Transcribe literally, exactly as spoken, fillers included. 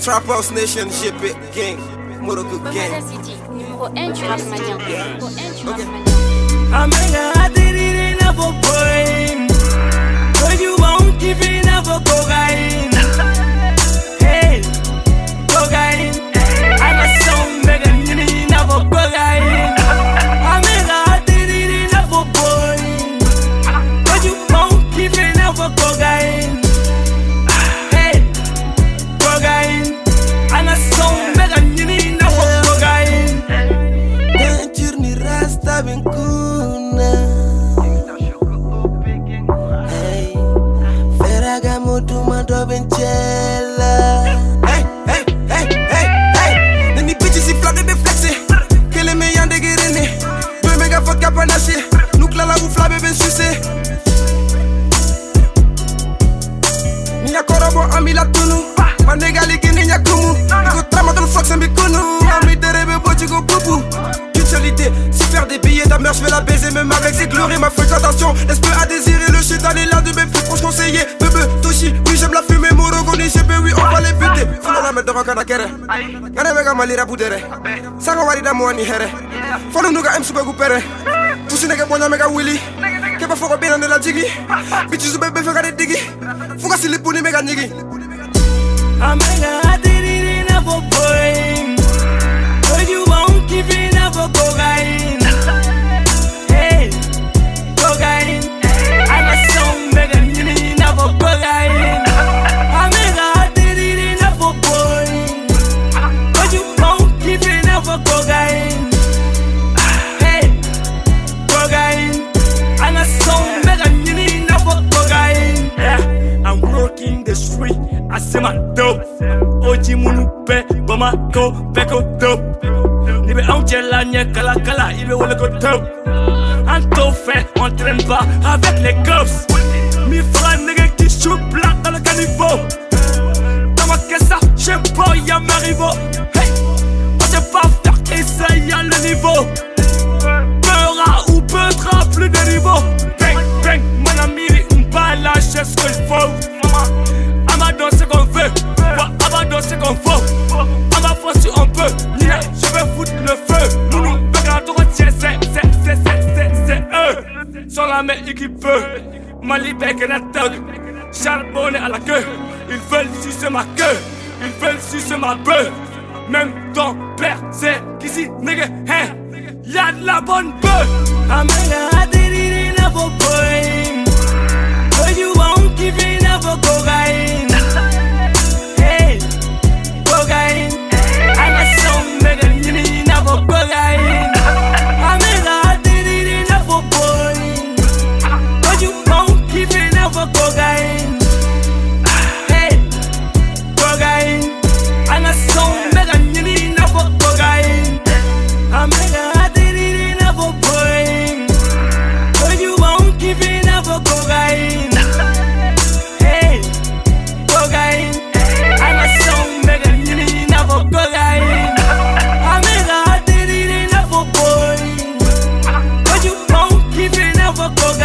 Trap House Nation, G P Gang, Morocco Gang. City, numéro un du rap malien. Numéro un du rap Okay. malien. Amega adiri na for brain. When you won't give in na for cocaine. Hey, cocaine. I'm a song mega nini na for cocaine. Amega adiri na for brain. When you won't give in na for cocaine. Hey, cocaine. I'm a song mega nini na for cocaine. Danger ni rasta benkuna. Hey, Ferragamo tu mando bencella. Hey, hey, hey, hey, hey. Nani bitches si flade be flexé. Que les meilleurs de guérini. Deux méga vodka panaché. Nous la la ouf la bébé sucé. Ni akorobo ami la tunu. Ma nega ligi ni nyakumu. Niko trama dans le flox en bikunu. Ami derebe bochi go boubou. Si faire des billets ta mère je vais la baiser même avec ses glories ma fréquentation l'esprit à désirer le shit est là de mes plus proches conseillers Bebe, Toshi, oui j'aime la fumée Morogoni, G P, oui on va les buter Fula la mettre devant Kanakere Gane mega malira boudere Sanga wari da mwani here Follow nuga M super goupere Pussy nega bonya mega willy Kepa foko bina de la jiggy Bitches bebe fega de diggy Fuga silipuni mega niggy Amega adiri na for brain. When you won't give in na for cocaine. Hey, cocaine. I'm a song mega nini na for cocaine. Amega adiri na for brain. When you won't give in na for cocaine. Hey, cocaine. I'm a song mega nini na for cocaine. Yeah, I'm working the street. I say my dope. Oji munu pe, bama ko, peko dope. Nibe angela nye kala kala, ibe wole ko dope. Anto fait, on traîne pas avec les cops. Mi fera nègre qui chou plat dans le caniveau. Dans ma caisse, j'aime pas, y'a ma rivo. Hey, on sait pas faire et ça y'a le niveau. Peura ou peutera plus de niveau. Bang, bang, mon ami, on va lâcher ce que je faut. On va danser qu'on veut, on va danser qu'on faut. On va foncer un peu, yeah, je vais foutre le feu. Nous nous regardons, c'est, c'est, c'est, c'est, c'est, c'est eux. Sont la main équipeux, Mali bec et la thug. Charbonné à la queue, ils veulent sucer ma queue, ils veulent sucer ma bœuf. Même ton père sait qu'ici, nigga, hein, y'a de la bonne bœuf. Amega adiri na for brain. When you won't give in na for cocaine. Hey, cocaine. I'm a song mega nini na for cocaine. Amega adiri na for brain. When you won't give in na for cocaine. Hey, cocaine. I'm a song mega nini na for cocaine. Amega adiri na for brain. When you won't give in na for cocaine. Hey, cocaine. I'm a song mega nini na for cocaine. Amega adiri na for brain. When you won't give in na for cocaine.